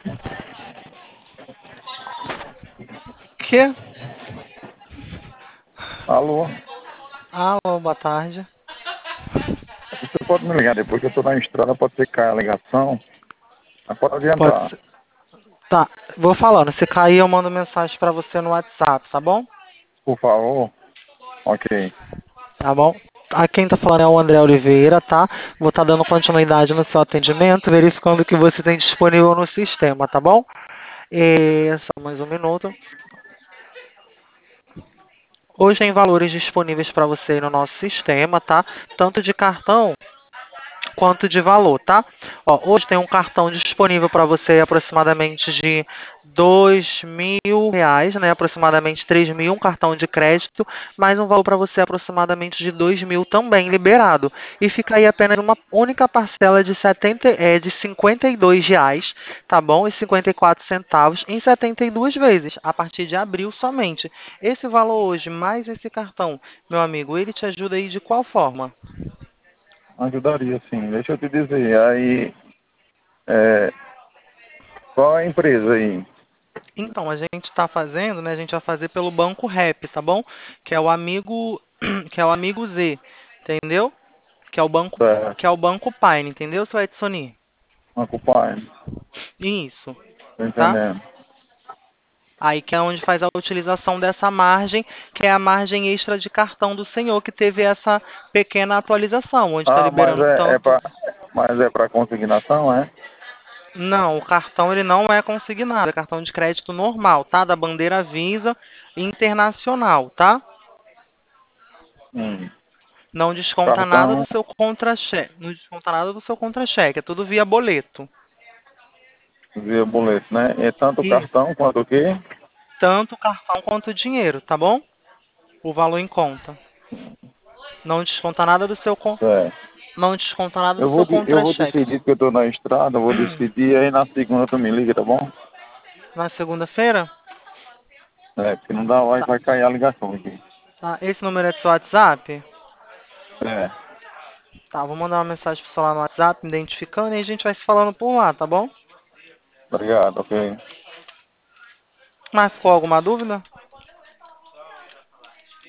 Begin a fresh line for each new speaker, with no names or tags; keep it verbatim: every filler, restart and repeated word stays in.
Que?
Alô?
Alô, boa tarde.
Você pode me ligar depois que eu estou na estrada, pode ser que caia a ligação. Mas pode
Pode
adiantar,
ser. Tá, vou falando. Se cair, eu mando mensagem pra você no WhatsApp, tá bom?
por favor. Ok.
Tá bom? A quem tá falando é o André Oliveira, tá? Vou estar dando continuidade no seu atendimento, verificando o que você tem disponível no sistema, tá bom? E só mais um minuto. Hoje tem valores disponíveis para você no nosso sistema, tá? Tanto de cartão quanto de valor, tá? Ó, hoje tem um cartão disponível para você aproximadamente de dois mil reais, né? Aproximadamente três mil, um cartão de crédito, mais um valor para você aproximadamente de dois mil também liberado. E fica aí apenas uma única parcela de, setenta, é, de cinquenta e dois reais, tá bom? E cinquenta e quatro centavos em setenta e duas vezes, a partir de abril somente. Esse valor hoje, mais esse cartão, meu amigo, ele te ajuda aí de qual forma?
Ajudaria, sim. Deixa eu te dizer. Aí, é, qual é a empresa aí?
Então, a gente está fazendo, né? A gente vai fazer pelo Banco Rap, tá bom? Que é o amigo, que é o amigo Z, entendeu? Que é o banco,
Certo.
que é o Banco Pine, entendeu, seu Edsoni?
Occupy.
Isso,
Tô
tá?
entendendo.
Aí que é onde faz a utilização dessa margem, que é a margem extra de cartão do senhor, que teve essa pequena atualização, onde está
Ah, mas
liberando
é, é
tanto.
para mas é para consignação, é?
Não, o cartão ele não é consignado, é cartão de crédito normal, tá? Da bandeira Visa Internacional, tá?
Hum.
Não desconta nada
Cartão
do seu contra-cheque. Não desconta nada do seu contra-cheque. É tudo via boleto.
via boleto, né? É tanto
Isso.
cartão quanto o quê?
Tanto o cartão quanto o dinheiro, tá bom? O valor em conta. Não desconta nada do seu con...
Certo.
Não desconta nada do
Eu vou,
seu
de- eu vou
contra-cheque.
decidir que eu tô na estrada, eu vou decidir, aí na segunda tu me liga, tá bom?
Na segunda-feira?
É, porque não dá, vai,
Tá.
vai cair a ligação aqui.
Tá. Esse número é do seu WhatsApp?
É,
Tá, vou mandar uma mensagem pro celular no WhatsApp, me identificando, e a gente vai se falando por lá, tá bom?
obrigado, ok.
Mas ficou alguma dúvida?